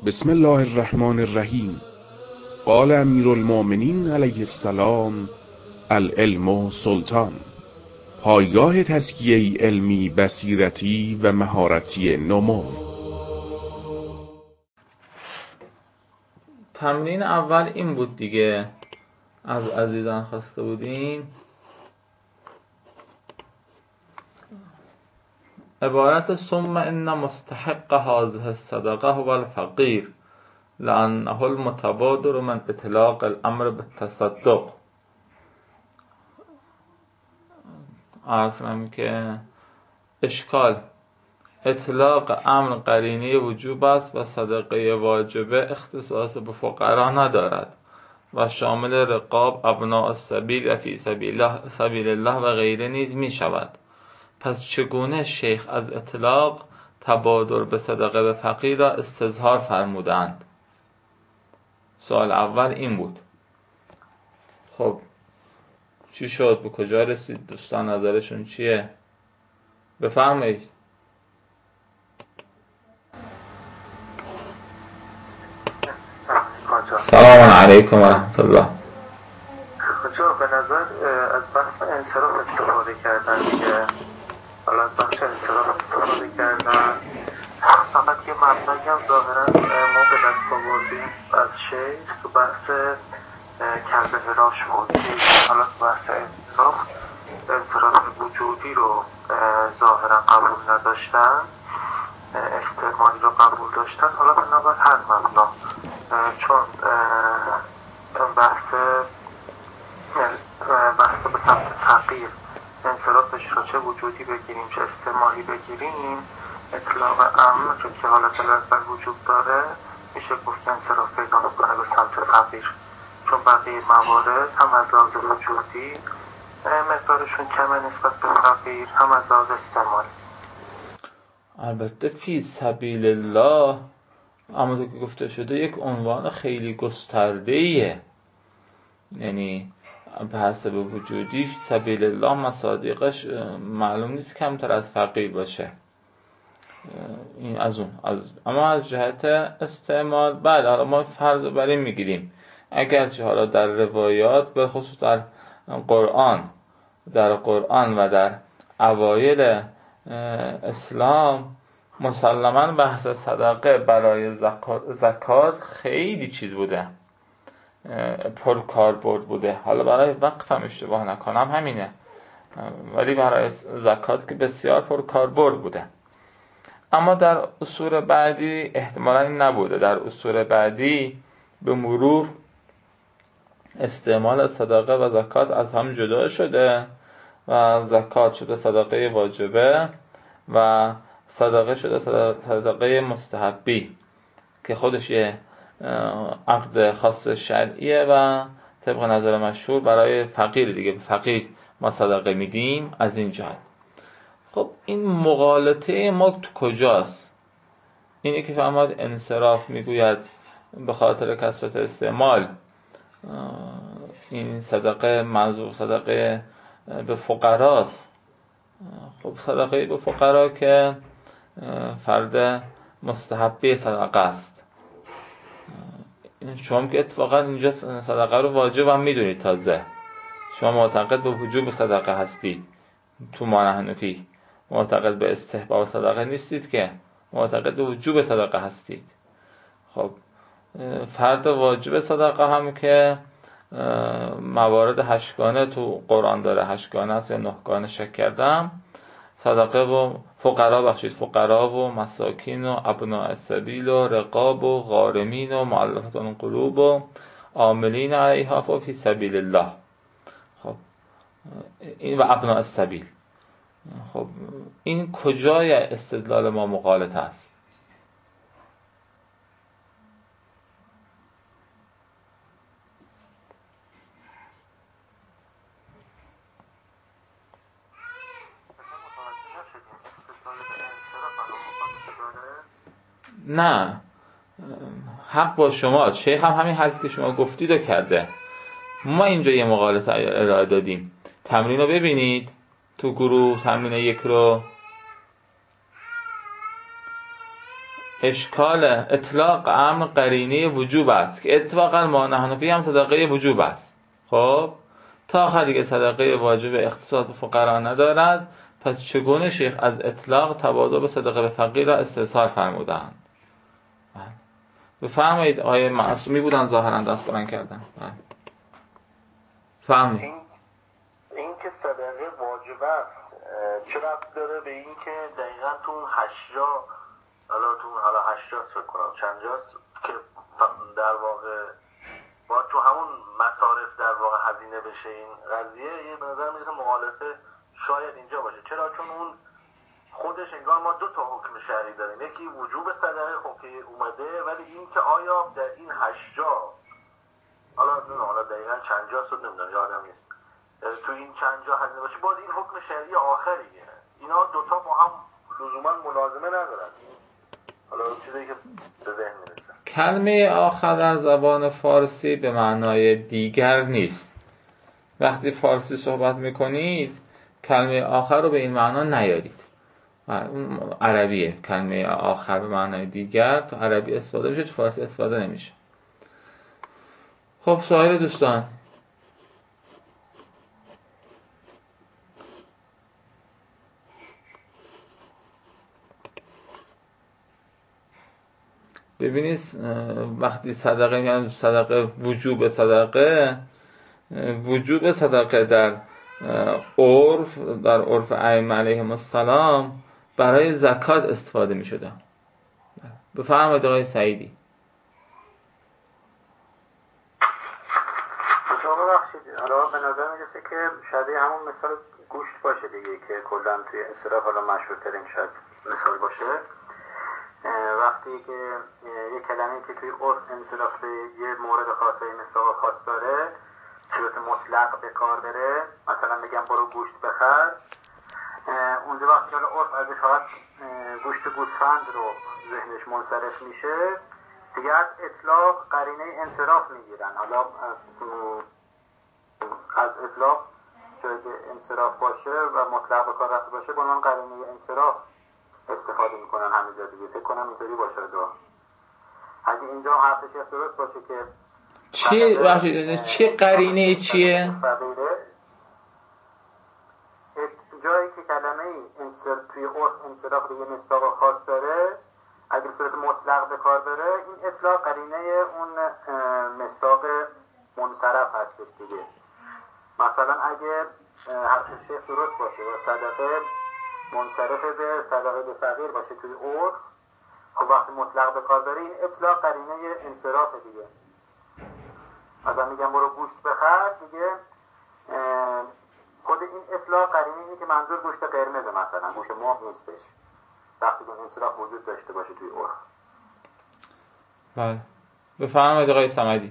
بسم الله الرحمن الرحیم. قال امیر المؤمنین علیه السلام: العلم سلطان. پایگاه تزکیه علمی، بصیرتی و مهارتی نمو. تمرین اول این بود دیگه، از عزیزان خواسته بودیم. عبارت ثم ان مستحق هذه الصدقه هو الفقیر لانه المتبادر من اطلاق الامر بالتصدق. عرض کنم که اشکال اطلاق امر قرینه وجوب است و صدقه واجبه اختصاص به فقرا ندارد و شامل رقاب، ابناء السبیل و فی سبیل الله و غیره نیز می شود. پس چگونه شیخ از اطلاق تبادر به صدقه به فقیر را استظهار فرمودند؟ سوال اول این بود. خب چی شد؟ به کجا رسید؟ دوستان نظرشون چیه؟ بفرمایید. سلام علیکم و رحمت الله. خجا به نظر از بحث انصراف استفاده کردن دیگه. حالا از بحث انصراف استفاده کردن، فقط یه مبنایی هم ظاهرا ما به دست آوردیم از شیخ تو بحث کلب هراش بود. حالا تو بحث انصراف وجودی رو ظاهرا قبول نداشتن، استعمالی رو قبول داشتن. حالا بنابر هر مبنا، چون بحث به سمت فقیر انصرافش رو چه وجودی بگیریم چه استعمالی بگیریم، اطلاق امر که حالت بر وجود داره، میشه گفت که انصراف پیدا میکنه به سمت فقیر، چون بقیه موارد هم از لحاظ وجودی مقدارشون کمه نسبت به فقیر، هم از لحاظ استعمالی. البته فی سبیل الله اما که گفته شده یک عنوان خیلی گسترده‌ایه، یعنی به حسب وجودی فی سبیل الله مصادیقش معلوم نیست کمتر از فقیر باشه. این اما از جهت استعمال بله، حالا ما فرض رو بر این میگیریم اگرچه حالا در روایات به خصوص در قرآن و در اوایل اسلام مسلماً بحث صدقه برای زکات خیلی چیز بوده، پر کاربرد بوده. حالا برای وقف هم اشتباه نکنم همینه، ولی برای زکات که بسیار پر کاربرد بوده. اما در اصول بعدی احتمالاً این نبوده. در اصول بعدی به مرور استعمال صدقه و زکات از هم جدا شده و زکات شده صدقه واجبه و صدقه شده صدقه مستحبی که خودش یه عقد خاص شرعیه و طبق نظر مشهور برای فقیر دیگه، به فقیر ما صدقه میدیم. از این جهت خب این مغالطه ما تو کجاست؟ اینه که فرماد انصراف میگوید به خاطر کثرت استعمال این صدقه منظور صدقه به فقراست. خب صدقه به فقرا که فرد مستحبی صدقه است. شما که اتفاقا اینجا صدقه رو واجب هم میدونید، تازه شما معتقد به وجوب صدقه هستید. تو ما حنفی معتقد به استحباب صدقه نیستید، که معتقد به وجوب صدقه هستید. خب فرد واجب صدقه هم که موارد 8 گانه تو قرآن داره، 8 گانه است یا 9 گانه شک کردم. صدقه و فقرا و مساکین و ابناء السبیل و رقاب و غارمین و مؤلفة القلوب و عاملین علیها فی سبیل الله. خب این و ابناء السبیل. خب این کجای استدلال ما مغالط است؟ نه، حق با شما. شیخ هم همین حرفی که شما گفتید رو کرده. ما اینجا یه مغالطه ارائه دادیم. تمرین رو ببینید تو گروه، تمرین 1 رو اشکال اطلاق امر قرینه وجوب است که اتفاقا ما نحن فیه هم صدقه وجوب است. خب تا آخر دیگه صدقه واجب اختصاص به فقرا ندارد، پس چگونه شیخ از اطلاق تبادل به صدقه به فقیر را استحصال فرمودند؟ بفرمایید. آیه معصومی بودن ظاهرا دست بلند کردن. فرمایید. این که صدقه واجب است چه ربط داره به این که دقیقاً تو اون 80 حالا 80 فکر کنم چند جاست که در واقع با تو همون مصارف در واقع هزینه بشه این قضیه، یه به نظر میاد مخالفه شاید اینجا باشه. چرا؟ چون اون خودش انگار ما دو تا حکم شرعی داریم، یکی وجوب صدقه خب که اومده، ولی این که آیا در این 80 حالا دقیقاً چند جاست نمیدونم یادم نیست تو این چند جا هزینه باشه، باز این حکم شرعی آخریه. اینا دوتا با هم لزوما ملازمه ندارن. حالا چیزی که به ذهن میرسه، کلمه آخر در زبان فارسی به معنای دیگر نیست. وقتی فارسی صحبت میکنید کلمه آخر رو به این معنا نیارید. عربیه کلمه آخر به معنای دیگر، تو عربی استفاده میشه، تو فارسی استفاده نمیشه. خب سایر دوستان، ببینید وقتی صدقه میگن صدقه وجوب صدقه در عرف ائمه علیهم السلام برای زکات استفاده میشده. بفرمایید آقای سعیدی. حالا به نظر میرسه که شبیه همون مثال گوشت باشه دیگه که کلا توی اصطلاح حالا مشهورترین شاید مثال باشه. وقتی که یه کلمه‌ای که توی عرف انصراف به یه مورد خاص و یه مصداق خاص داره صورت مطلق به کار بره، مثلا بگم برو گوشت بخر، اونجا وقتی که عرف ازش فقط گوشت گوسفند رو ذهنش منصرف میشه، دیگه از اطلاق قرینه انصراف میگیرن. حالا از اطلاق جای انصراف باشه و مطلق به کار رفته باشه با عنوان قرینه انصراف استفاده میکنن همه جا دیگه. فکر کنم اینطوری باشه. اگه اینجا حرفش درست باشه که چی قرینه چیه؟ جایی که کلمه توی عرف انصراف به یه مصداق خاص داره، اگه صورت مطلق به کار بره، این اطلاق قرینه اون مصداق منصرف هستش دیگه. مثلا اگه حرف شیخ درست باشه و صدقه منصرف به صدقه به فقیر باشه توی عرف، خب وقتی مطلق به کار بره این اطلاق قرینه انصراف دیگه. مثلا میگم برو گوشت بخر، دیگه خود این اطلاق قرینه اینه که منظور گوشت قرمزه، مثلا گوشت مرغ نیستش، وقتی که انصراف وجود داشته باشه توی عرف. بله بفرمایید آقای صمدی.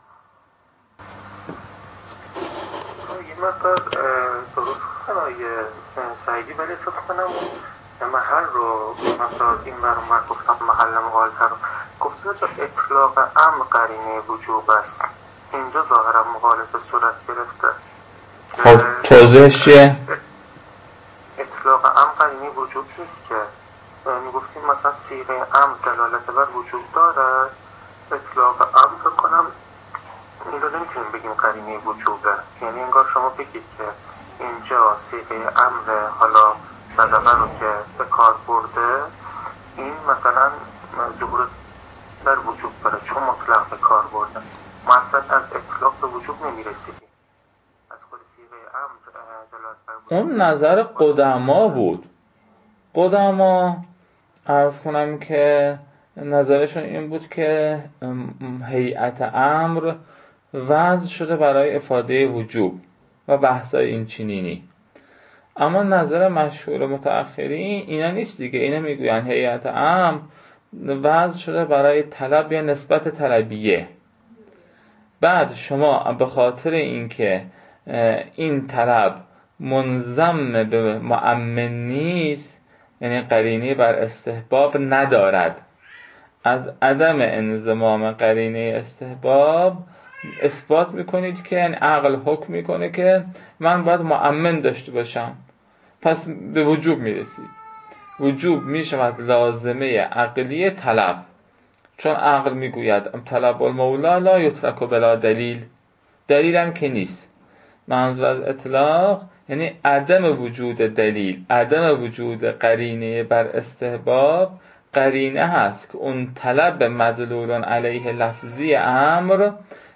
یه مقدار درست کنایه سعیدی، ولی فکر کنم محل رو مقدار این برام گفتم، محل مقالطه رو گفتم تو اطلاق امر قرینه وجوب است، اینجا ظاهرا مقالطه صورت گرفته. خب توضیحش چیه؟ اطلاق امر قرینه وجوب نیست که میگفتیم مثلا صیغه امر دلالت بر وجوب دارد، اطلاق امر فکر کنم این رو نمیتونیم بگیم قرینه وجوبه. یعنی انگار شما بگید که اینجا صیغه امر حالا صدقه رو که به کار برده، این مثلا ظهور در وجوب داره چون مطلق به کار برده. ما اصلا از اطلاق به وجوب نمیرسیدیم، از خود صیغه امر دلالت بر وجوب. اون نظر قدما بود. قدما عرض کنم که نظرشون این بود که هیئت امر وضع شده برای افاده وجوب و بحثای این چنینی. اما نظر مشهور متأخرین اینا نیست دیگه. اینا میگوین هیئت امر وضع شده برای طلب یا نسبت طلبیه. بعد شما به خاطر اینکه این طلب منضم به مؤمن نیست، یعنی قرینه بر استحباب ندارد، از عدم انضمام قرینه استحباب اثبات میکنید که یعنی عقل حکم میکنه که من باید مؤمن داشته باشم، پس به وجوب میرسید. وجوب می شود لازمه عقلی طلب، چون عقل می گوید طلب المولا لا یترک بلا دلیل، دلیل هم که نیست. منظور از اطلاق یعنی عدم وجود دلیل، عدم وجود قرینه بر استحباب. قرینه هست که اون طلب مدلول علیه لفظی امر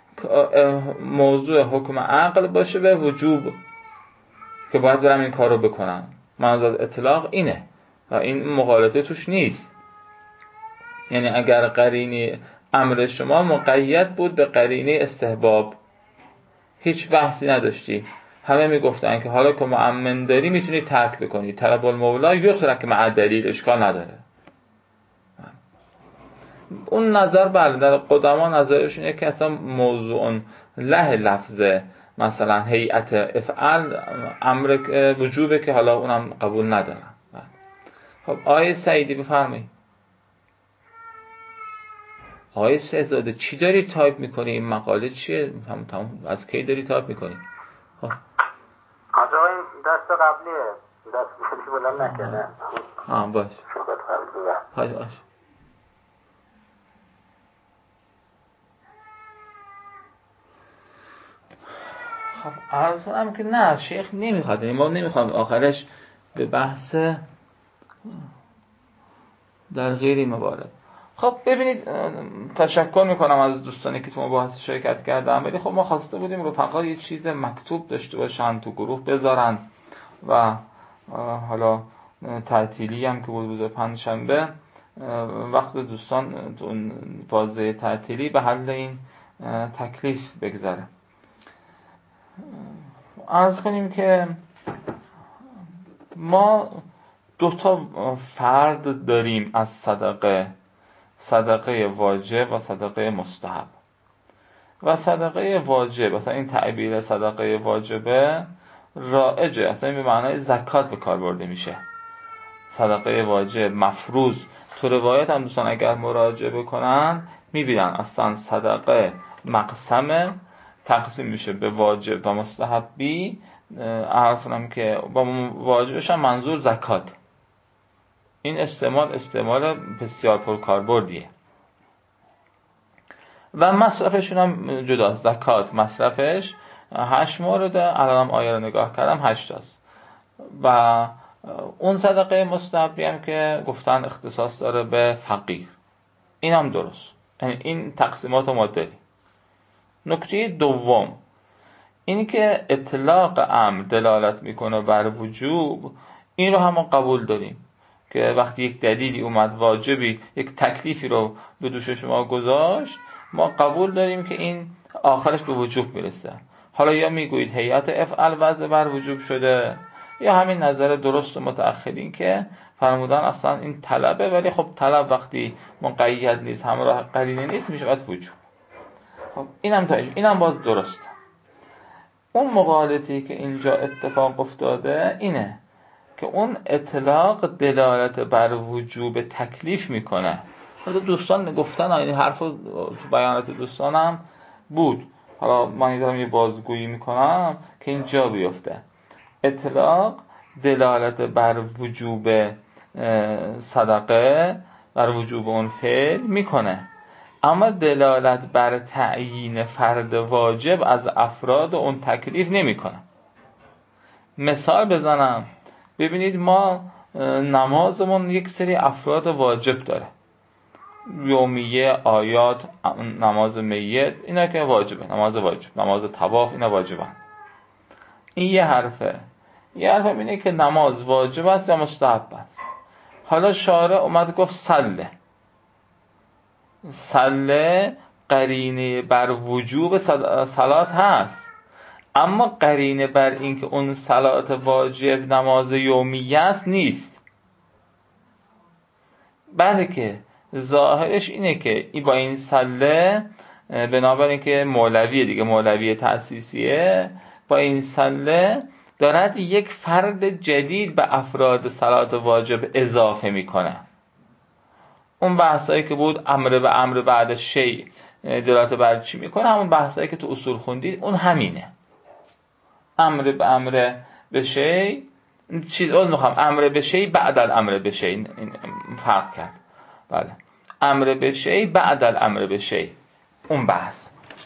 موضوع حکم عقل باشه به وجوب که باید برم این کارو بکنم. منظور از اطلاق اینه و این مغالطه توش نیست. یعنی اگر قرینه امر شما مقید بود به قرینه استحباب، هیچ بحثی نداشتی، همه میگفتن که حالا که مؤمن داری میتونی ترک بکنی، طلب المولا یترک مع دلیل، اشکال نداره. اون نظر بله در قدما نظرشون اینه که اصلا موضوع له لفظه، مثلا هیئت افعل امر وجوبه که حالا اونم قبول ندارم. خب آیه سعیدی بفرمایید. آقای شهزاده چی داری تایپ میکنی؟ این مقاله چیه؟ از کی داری تایپ میکنی؟ آقا این دست قبلیه، دست جدی بلند نکنه. باش صحبت قبلی باش. خب عرض کنم که نه شیخ نمیخواد، ما نمیخوام آخرش به بحث در غیر موارد. خب ببینید، تشکر میکنم از دوستانی که تو مباحث شرکت کردن، ولی خب ما خواسته بودیم رفقا یه چیز مکتوب داشته باشن، تو گروه بذارن و حالا تعطیلی هم که بود روز پنجشنبه، وقت دوستان تو بازه تعطیلی به حل این تکلیف بگذره. عرض کنیم که ما 2 فرد داریم از صدقه واجب و صدقه مستحب. و صدقه واجب، مثلا این تعبیر صدقه واجبه رائجه، اصلا به معنای زکات به کار برده میشه. صدقه واجب مفروض، تو روایت هم دوستان اگر مراجعه بکنن میبینن اصلا صدقه مقسمه، تقسیم میشه به واجب و مستحبی. عرض کنم که با واجبش هم منظور زکات. این استعمال بسیار پرکاربردیه و مصرفشون هم جداست. زکات مصرفش 8 مورده، الانم آیه رو نگاه کردم 8 تاست. و اون صدقه مستحبی هم که گفتن اختصاص داره به فقیر، این هم درست. یعنی این تقسیمات ما داریم. نکته دوم این که اطلاق امر دلالت میکنه بر وجوب، این رو هم قبول داریم که وقتی یک دلیلی اومد واجبی، یک تکلیفی رو به دوش شما گذاشت، ما قبول داریم که این آخرش به وجوب میرسه. حالا یا میگویید هیئت افعل وضع بر وجوب شده، یا همین نظر درست متأخرین که فرمودن اصلا این طلبه، ولی خب طلب وقتی مقید نیست، همراه قرینه نیست، میشه باید وجوب. خب اینم باز درسته. اون مقالطه‌ای که اینجا اتفاق افتاده اینه که اون اطلاق دلالت بر وجوب تکلیف میکنه. حالا دوستان گفتن، این حرف تو بیانات دوستانم بود، حالا من دارم یه بازگویی میکنم که اینجا بیفته. اطلاق دلالت بر وجوب صدقه، بر وجوب اون فعل میکنه، اما دلالت بر تعیین فرد واجب از افراد اون تکلیف نمیکنه. مثال بزنم، ببینید ما نمازمون یک سری افراد واجب داره، یومیه، آیات، نماز میت، اینا که واجبه، نماز واجب، نماز طواف، اینا واجبه. این یه حرفه اینه که نماز واجب است یا مستحب است. حالا شارع اومد گفت سله قرینه بر وجوب صلات هست، اما قرینه بر این که اون صلات واجب نماز یومیه است نیست. بلکه ظاهرش اینه که با این سله، بنابراین که مولوی تأسیسیه، با این سله دارد یک فرد جدید به افراد صلات واجب اضافه میکنه. اون بحثایی که بود امر به امر بعد شیء دلالت بر چی میکنه، همون بحثایی که تو اصول خوندید اون همینه. امر به امر به شیء چیز میخوام امر به شی بعد الامر به شی، این فرق کرد. بله، امر به شی بعد الامر به شی، اون بحث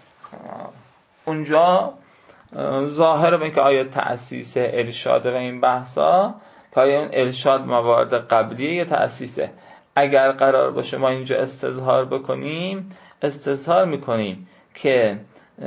اونجا ظاهر به که آیا تأسیس ارشاد و این بحثا که آیا اون ارشاد موارد قبلیه یا تأسیسه. اگر قرار باشه ما اینجا استظهار بکنیم، استظهار میکنیم که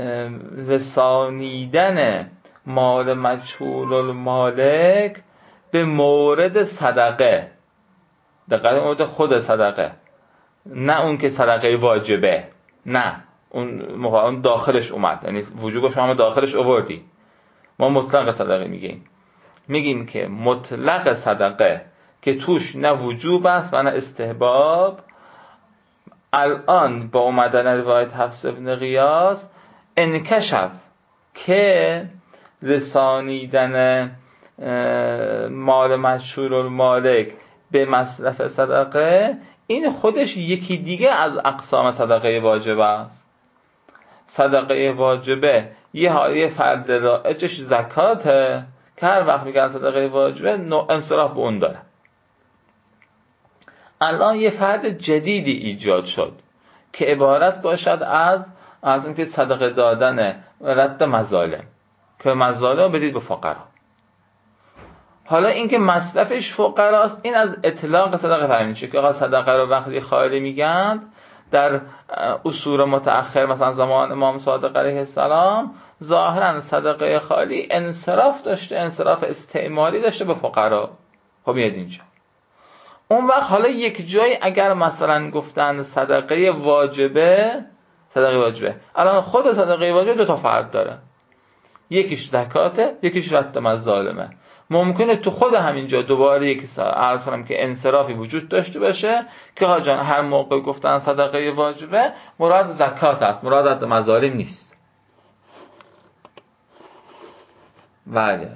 رسانیدن مال مجهول المالک به مورد صدقه، دقیقاً مورد خود صدقه، نه اون که صدقه واجبه، نه اون داخلش اومد، یعنی وجوبش هم داخلش آوردی. ما مطلق صدقه میگیم که مطلق صدقه که توش نه وجوب است و نه استحباب، الان با اومدن روایت حفص بن غیاث انکشف که رسانیدن مال مشهور المالک به مصرف صدقه این خودش یکی دیگه از اقسام صدقه واجبه است. صدقه واجبه یه فرد رائجش زکاته که هر وقت میگن صدقه واجبه انصراف به اون داره. الان یه فرد جدیدی ایجاد شد که عبارت باشد از اینکه صدقه دادن رد مظالم، که مظالم بدید به فقرا. حالا اینکه مصرفش فقراست، این از اطلاق صدقه فهمید میشه که آقا صدقه رو وقتی خالی میگن در اصول متأخر مثلا زمان امام صادق علیه السلام ظاهرا صدقه خالی انصراف داشته، انصراف استعماری داشته به فقرا. خب میاد اینجا اون وقت حالا یک جای اگر مثلا گفتن صدقه واجبه، الان خود صدقه واجبه دو تا فرد داره، یکیش زکاته یکیش رد مظالمه. ممکنه تو خود همینجا دوباره یکی عرض کنم که انصرافی وجود داشته باشه که ها جان هر موقع گفتن صدقه واجبه مراد زکات است، مراد رد مظالم نیست. بله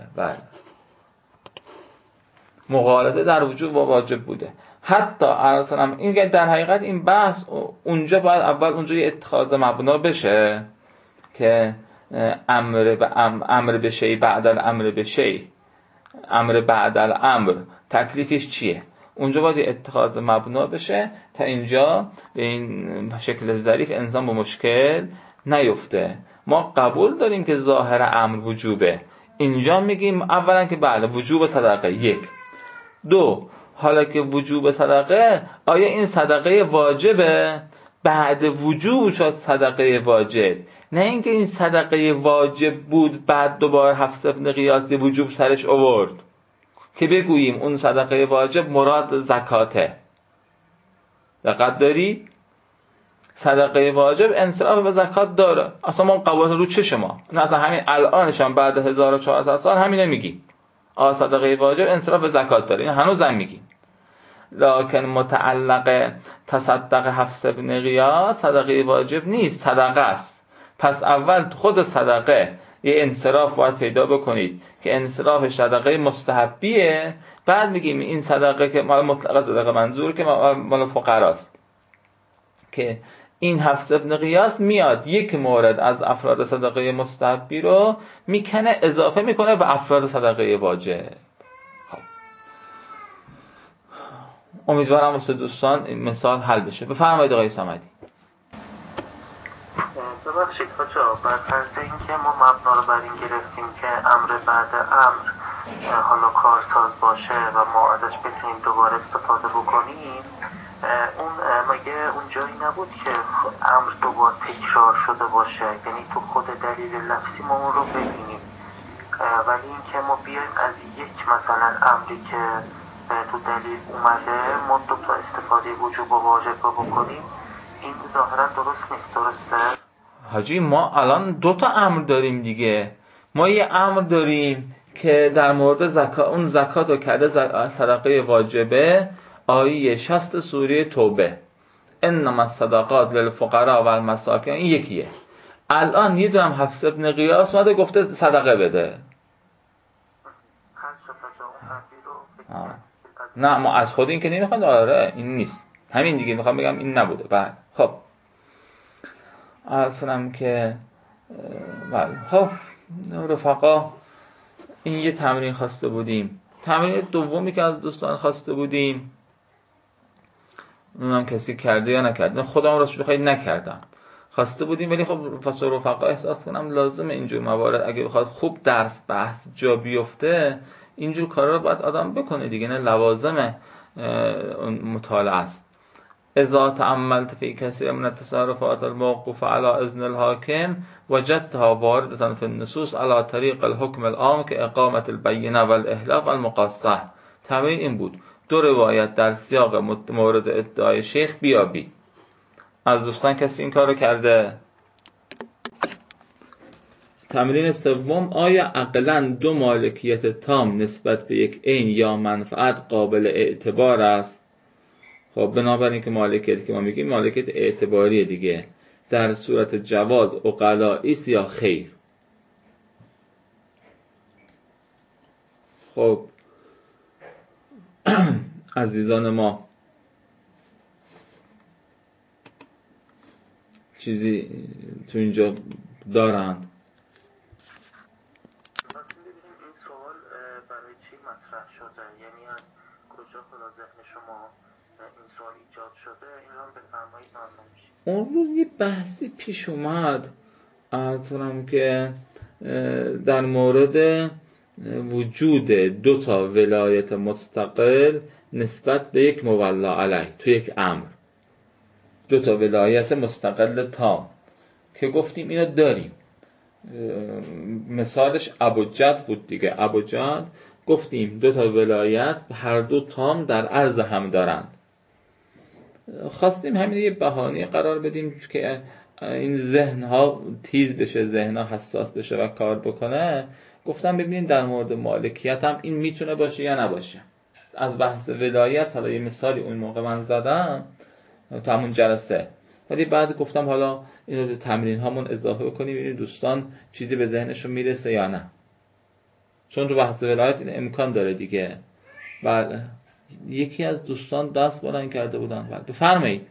مغالطه در وجوب با واجب بوده. حتی عرض کنم این در حقیقت این بحث اونجا باید اول اونجا یه اتخاذ مبنا بشه که امر به شی بعد الامر به شی، امر بعد الامر تکلیفش چیه، اونجا باید اتخاذ مبنا بشه تا اینجا به این شکل ظریف انسان به مشکل نیفته. ما قبول داریم که ظاهر امر وجوبه، اینجا میگیم اولا که بله وجوب صدقه، یک. دو، حالا که وجوب صدقه، آیا این صدقه واجبه بعد وجوب شد صدقه واجب، نه اینکه این صدقه واجب بود بعد دوباره حفص بن غیاث وجوب سرش آورد که بگوییم اون صدقه واجب مراد زکاته. دقت داری؟ صدقه واجب انصراف به زکات داره، اصلا ما قبول رو چه شما نه اصلا همین الانش هم بعد 1400 سال همینه میگی صدقه واجب انصراف به زکات داره، این هنوز هم میگی. لکن متعلق تصدق حفص بن غیاث صدقه واجب نیست، صدقه است. پس اول خود صدقه یه انصراف باید پیدا بکنید که انصراف صدقه مستحبیه، بعد میگیم این صدقه که مال مطلق صدقه منظور که مال فقراست، که این حفص بن غیاث میاد یک مورد از افراد صدقه مستحبی رو میکنه اضافه میکنه به افراد صدقه واجب. امیدوارم واسه دوستان این مثال حل بشه. بفرمایید آقای صمدی. ببخشید حاجا، بر فرض اینکه ما مبنا رو بر این گرفتیم که امر بعد امر حالا کارساز باشه و ما ازش بتونیم دوباره استفاده بکنیم، اون مگه اون جایی نبود که امر دوباره تکرار شده باشه، یعنی تو خود دلیل لفظی ما اون رو ببینیم، ولی اینکه ما بیایم از یک مثلا امری که تو دلیل اومده ما دو تا استفاده وجوب و واجب رو بکنیم، این ظاهرا درست نیست. درسته؟ حاجی ما الان دو تا امر داریم دیگه. ما یه امر داریم که در مورد زکات، اون زکات رو کرده صدقه واجبه، آیه 60 سوره توبه، انما الصدقات للفقراء والمساکین، این یکیه. الان یه دونم حفص بن غیاث اومده گفته صدقه بده. نه ما از خود این که نمیخواد، آره این نیست، همین دیگه میخوام بگم این نبوده. بعد خب اصلا که بله خب رفقا این یه تمرین خواسته بودیم تمرین دومی که از دوستان خواسته بودیم، اونم کسی کرده یا نکرده، خودم راستش بخواید نکردم، خواسته بودیم، ولی خب فصل رفقا احساس کنم لازم اینجور موارد اگه بخواد خوب درس بحث جا بیفته اینجور کارا رو باید آدم بکنه دیگه، نه لوازم اون مطالعه است. اذا تأملت فی کثیر من التصرفات الموقوفه علی اذن الحاکم وجدتها واردة فی النصوص علی طریق الحکم العام که اقامت البینه والاحلاق والمقاصه. تمرین این بود، 2 روایت در سیاق مورد ادعای شیخ بیابید. از دوستان کسی این کارو کرده؟ تمرین سوم، آیا عقلاً 2 مالکیت تام نسبت به یک عین یا منفعت قابل اعتبار است؟ خب بنابراین که مالکیت که ما میگیم مالکیت اعتباریه دیگه، در صورت جواز عقلائی است یا خیر؟ خب عزیزان ما چیزی تو اینجا دارند؟ این سوال برای چی مطرح شده؟ یعنی از کجا خدا ذهن شما این سوال ایجاد شده؟ این رو بفرمایید ممنون میشیم. اون روز یه بحثی پیش اومد، عرض کنم که در مورد وجود 2 تا ولایت مستقل نسبت به یک مولا علیه تو یک امر، 2 تا ولایت مستقل تام که گفتیم اینا داریم. مثالش ابوجد بود دیگه، ابوجد گفتیم 2 تا ولایت هر 2 تام در عرض هم دارند. خواستیم همین یه بهانه قرار بدیم که این ذهن ها تیز بشه، ذهن ها حساس بشه و کار بکنه. گفتم ببینید در مورد مالکیت هم این میتونه باشه یا نباشه. از بحث ولایت حالا یه مثالی اون موقع من زدم تو همون جلسه، ولی بعد گفتم حالا اینو به تمرین هامون اضافه بکنیم ببینید دوستان چیزی به ذهنشون میرسه یا نه، چون تو بحث ولایت این امکان داره دیگه. بله یکی از دوستان دست بلند کرده بودن. بله بفرمایید.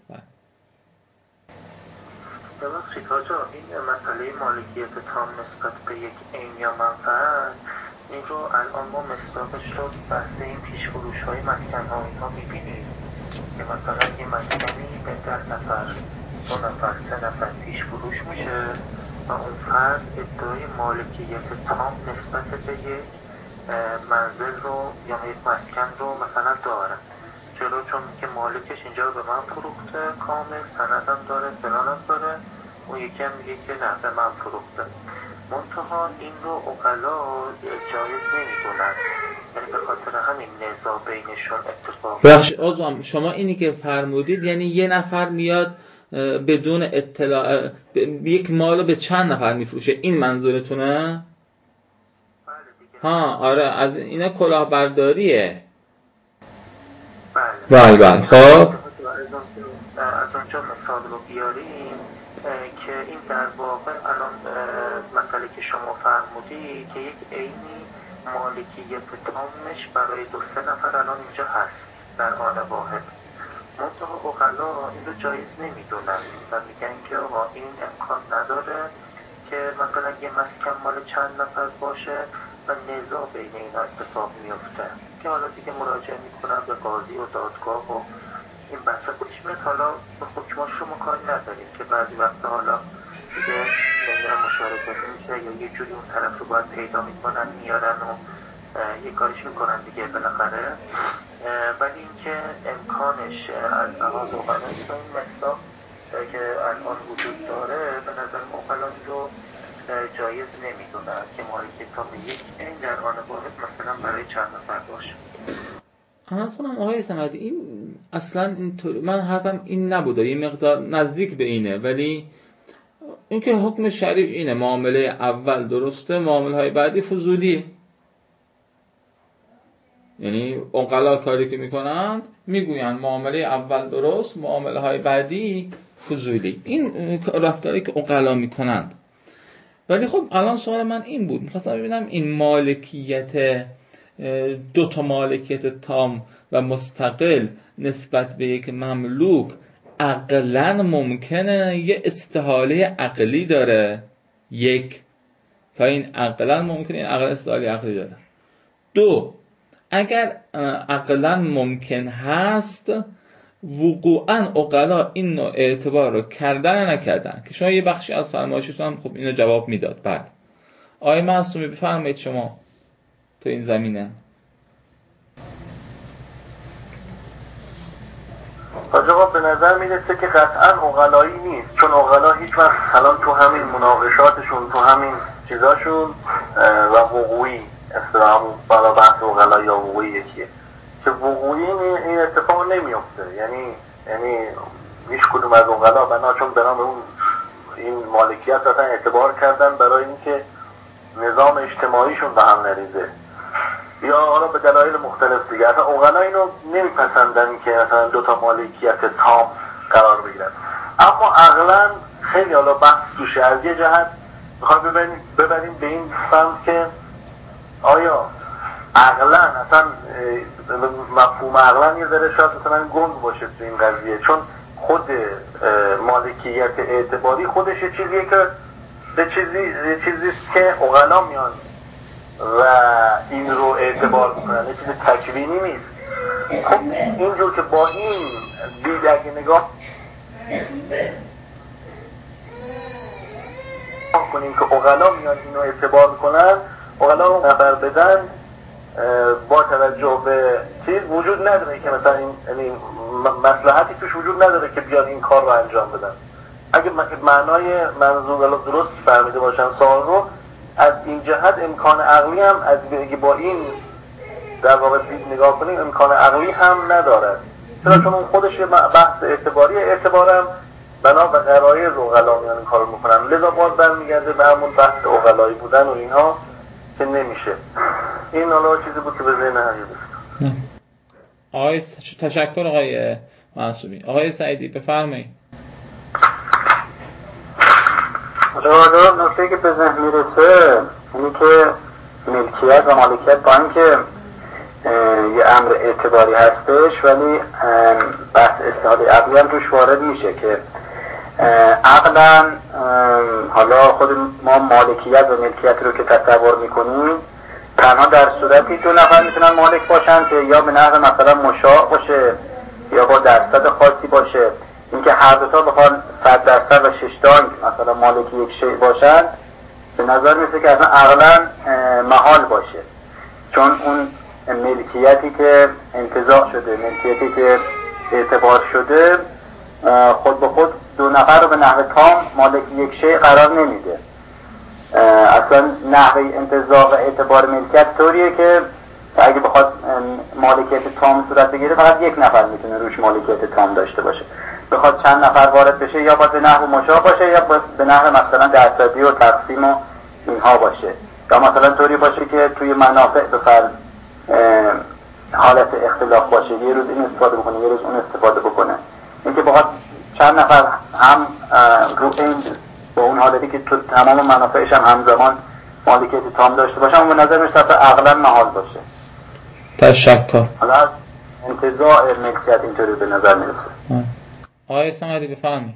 ببخشید حاجا، این مسئله مالکیت تام نسبت به یک عین یا منفعت، این رو الان ما مصداقش رو بحث این پیش فروش های مسکن ها اینها میبینیم که مثلا یه مسکنی به 10 نفر 2 نفر 3 نفر پیش فروش میشه و اون فرد ادعای مالکیت تام نسبت به یک منزل رو یا یک مسکن رو مثلا داره جلو، چون که مالکش اینجا رو به من فروخته کامل سندم داره فلانم داره، اون یکی هم میگه که نه به من فروخته. منتها این رو عقلا جایز نمیدونن، یعنی به خاطر همین نزاع بینشون اتفاق. بخش شما اینی که فرمودید یعنی یه نفر میاد بدون اطلاع یک مالو به چند نفر میفروشه، این منظورتونه؟ بله دیگه. ها آره، از اینا کلاهبرداریه. بله بله خب از اونجا مثال رو بیاریم که این در واقع الان مسئله که شما فرمودی که یک عینی مالکیت تامش برای 2-3 نفر الان اینجا هست در آن واحد، منطقه عقلا این رو جایز نمیدونن و میگن که آقا این امکان نداره که مثلا یه مسکن مال چند نفر باشه و نزاع بین اینا اتفاق میفته که حالا دیگه مراجعه میکنن به قاضی و دادگاه و این بحثا پیش میاد. حالا به حکماش رو ما کاری نداریم که بعضی وقتا حالا دیگه نمیدونم مشارکتی میشه یا یه جوری اون طرف رو باید پیدا میکنن میارن و یه کاریش میکنن دیگه بالاخره، ولی اینکه امکانش از لحاظ عقلایی با این مصداق که الان وجود داره به نظر عقلا رو جایز نمیدونن که مالکیت تام یک عین در آن واحد مثلا برای چند نفر باشه. اصلا آقای صمدی این اصلا اینطور، من حرفم این نبوده، یه مقدار نزدیک به اینه، ولی اینکه حکم شریف اینه معامله اول درسته، معامله های بعدی فضولیه. یعنی عقلا کاری که میکنن میگوین معامله اول درست، معامله های بعدی فضولی. این رفتاری که عقلا میکنند. ولی خب الان سوال من این بود، میخواستم ببینم این مالکیت 2 تا مالکیت تام و مستقل نسبت به یک مملوک عقلاً ممکنه یه استحاله عقلی داره، یک تا این عقلاً ممکنه این عقل استحاله عقلی داره. 2 اگر عقلا ممکن هست وقوعا عقلا این نوع اعتبار رو کردن یا نکردن، که شما یه بخشی از فرمایشتون هم خب اینو جواب میداد. بعد آقای معصومی بفرمایید شما تو این زمینه. آقا به نظر میرسه که قطعا عقلایی نیست، چون عقلا هیچ وقت الان تو همین مناقشاتشون، تو همین چیزاشون و وقوعی اصطلاحاً برای بحث عقلا یا وقوعی یکیه که وقوعی این اتفاق نمیفته. یعنی هیچ کدوم از عقلا بنا چون به نام اون این مالکیت اصلا اعتبار کردن برای اینکه نظام اجتماعیشون به هم نریزه یا حالا به دلایل مختلف دیگه. اصلا عقلا اینو نمیپسندن که مثلا دو تا مالکیت تام قرار بگیرن. اما عقلا خیلی حالا بحث توشه. از یه جهت میخوایم ببریم به این سمت که آیا عقلا اصلا مفهوم عقلا یه ذره شاید مثلا گنگ باشه تو این قضیه، چون خود مالکیت اعتباری خودش یه چیزیه که چیزیست که عقلا میان و این رو اعتبار میکنن، یه چیز تکوینی نیست. خب اینجور که با این دید اگه نگاه کنیم که عقلا میان اینو اعتبار میکنن، عقلا رو نفر بدن با توجه به چیز وجود نداره که مثلا این مصلحتی توش وجود نداره که بیان این کار رو انجام بدن. اگه معنای منظور درست فهمیده باشن سوال رو، از این جهت امکان عقلی هم از با این در واقع دید نگاه کنیم امکان عقلی هم نداره، چرا چون اون خودش یه بحث اعتبارم بنا به غرایز عقلا میان این کار رو میکنن. لذا باز برمیگرده به همون بحث عقلایی بودن و اینها که نمیشه. این حالا چیزی بود که به ذهن هم رسید. آقای تشکر آقای معصومی. آقای سعیدی بفرمایید. نکته که به ذهن میرسه اینی که ملکیت و مالکیت با اینکه یه امر اعتباری هستش ولی بحث استحاله عقلی هم توش وارد میشه که عقلا حالا خود ما مالکیت و ملکیت رو که تصور میکنیم تنها در صورتی دو نفر میتونن مالک باشن که یا به نحو مثلا مشاع باشه یا با درصد خاصی باشه. اینکه هر دوتا بخوان 100% و 6 دانگ مثلا مالک یک شیء باشن به نظر میسه که اصلا عقلا محال باشه، چون اون ملکیتی که انتزاع شده، ملکیتی که اعتبار شده خود به خود دو نفر رو به نحو تام مالک یک شیء قرار نمیده. اصلا نحوه انتزاع و اعتبار ملکیت طوریه که اگه بخواد مالکیت تام صورت بگیره فقط یک نفر میتونه روش مالکیت تام داشته باشه. بخواد چند نفر وارد بشه یا باید به نحو مشابه باشه یا به نحو مثلا درصدی و تقسیم و اینها باشه، یا مثلا طوری باشه که توی منافع به فرض حالت اختلاف باشه، یه روز این استفاده بکنه یه روز اون استفاده بکنه. اینکه بخواد چند نفر هم رو این با اون حالتی که تو تمام منافعش هم همزمان مالکیت تام داشته باشه، اون به نظر میاد اصلا عقلا محال باشه. تشکر. حالا از انتزاع ملکیت اینطوری به نظر میرسه. آقای سمدی بفرمایید.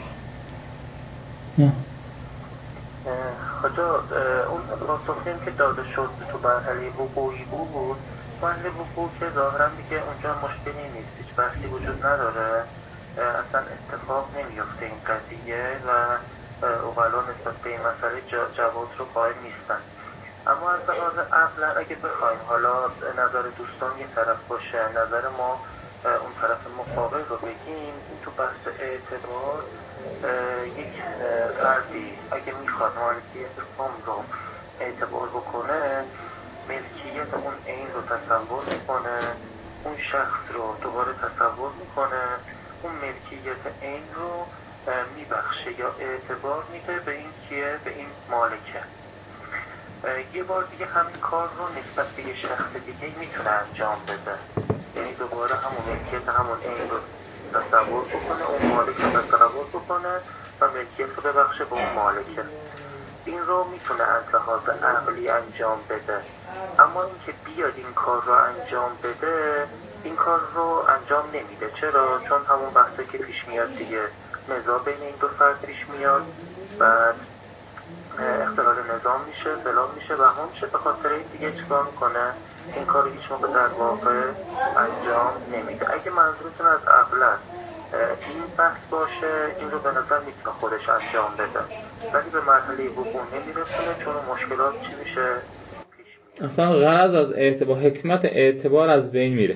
خدا اون پاسخیم که داده شد تو مرحله وقوعی بود، مرحله وقوع که ظاهرا دیگه اونجا مشکلی نیست، هیچ بحثی وجود نداره، اصلا اتفاق نمیفته این قضیه و عقلا نسبت به این مسئله جواز رو قائل نیستن. اما از لحاظ عقلا اگه بخوایم حالا نظر دوستان یه طرف باشه نظر ما اون طرف مقابل رو بگیم، این تو بحث اعتبار یک فردی اگه میخواد مالکیت تام رو اعتبار بکنه، ملکیت اون عین رو تصور میکنه، اون شخص رو دوباره تصور میکنه، اون ملکیت عین رو میبخشه یا اعتبار میده به این کیه؟ به این مالکه. یه بار دیگه همین کار رو نسبت به یه شخص دیگه میتونه انجام بده، یعنی دوباره همون ملکیت همون عین رو تصور بکنه، اون مالک رو تصور بکنه و ملکیت رو ببخشه به اون مالکه. این رو میتونه از لحاظ عقلی انجام بده. اما اینکه بیاد این کار رو انجام بده، این کار رو انجام نمیده. چرا؟ چون همون بحثی که پیش میاد دیگه، نزاع بین این دو فرد پیش میاد، بعد اختلال نظام میشه، فلان میشه، بهمان میشه. به خاطر این دیگه چیکار میکنه؟ این کار هیچ موقع در واقع انجام نمیده. اگه منظورتون از عقلت این بحث باشه، این رو به نظر میتونه خودش انجام بده، ولی به مرحله وقوع نمیرسونه، چون مشکلات چی میشه؟ پیش میاد. اصلا غرض از اعتبار، حکمت اعتبار از بین میره.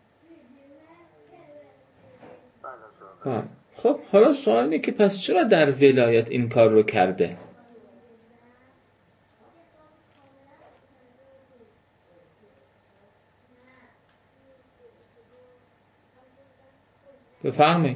بله. خب حالا سوال اینه که پس چرا در ولایت این کار رو کرده؟ بفهمید.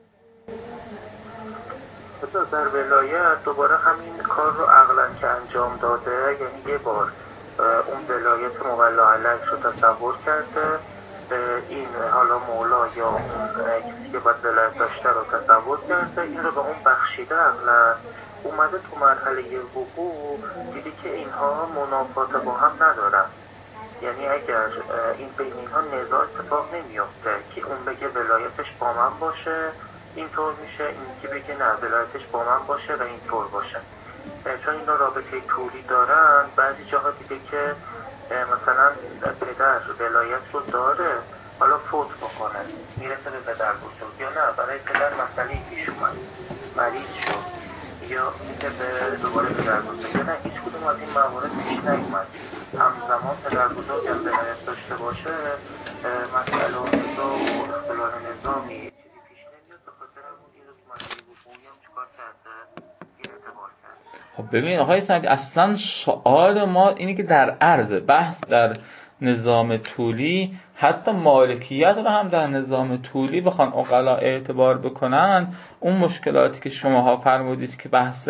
در ولایت دوباره همین کار رو عقلن که انجام داده، یعنی یه بار اون ولایت مولا علیه رو تصور کرده، این حالا مولا یا اون کسی که باید ولایت داشته رو تصور کرده، این رو به اون بخشیده عقلن، اومده تو مرحله وقوع دیدی که اینها منافات با هم ندارن. یعنی اگر این بین اینها نزاع اتفاق نمیفته که اون بگه ولایتش با من باشه اینطور میشه، این که بگه نه ولایتش با من باشه و اینطور باشه، چون اینا رابطه طولی دارن. بعضی جاها دیگه که مثلا پدر ولایت رو داره، حالا فوت بکنه میرسه به پدر بزرگ، یا نه برای پدر مسئله پیش اومد مریض شد، یا اینکه به دوباره پدر بزرگ، یا نه هیچ کدوم از این موارد پیش نیومد، همزمان پدر بزرگ هم ولایت داشته باشه، مسئله و نزاع و اختلال نظامی چیزی پیش نمیاد. به خاطر همون این رو تو مسئله وقوعی هم چیکار کرده؟ اعتبار کرده. خب ببین آقای سعدی، اصلا سوال ما اینه که در عرض بحث در نظام طولی، حتی مالکیت رو هم در نظام طولی بخوان عقلا اعتبار بکنن، اون مشکلاتی که شماها فرمودید که بحث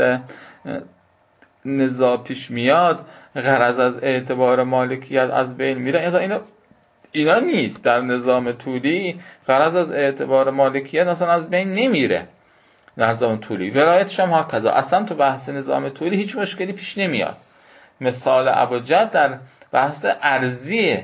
نزاع پیش میاد، غرض از اعتبار مالکیت از بین میره. اینا نیست. در نظام طولی غرض از اعتبار مالکیت اصلا از بین نمیره. نظام طولی ولایتش هم هکذا، اصلا تو بحث نظام طولی هیچ مشکلی پیش نمیاد. مثال ابوجد در بحث ارضیه،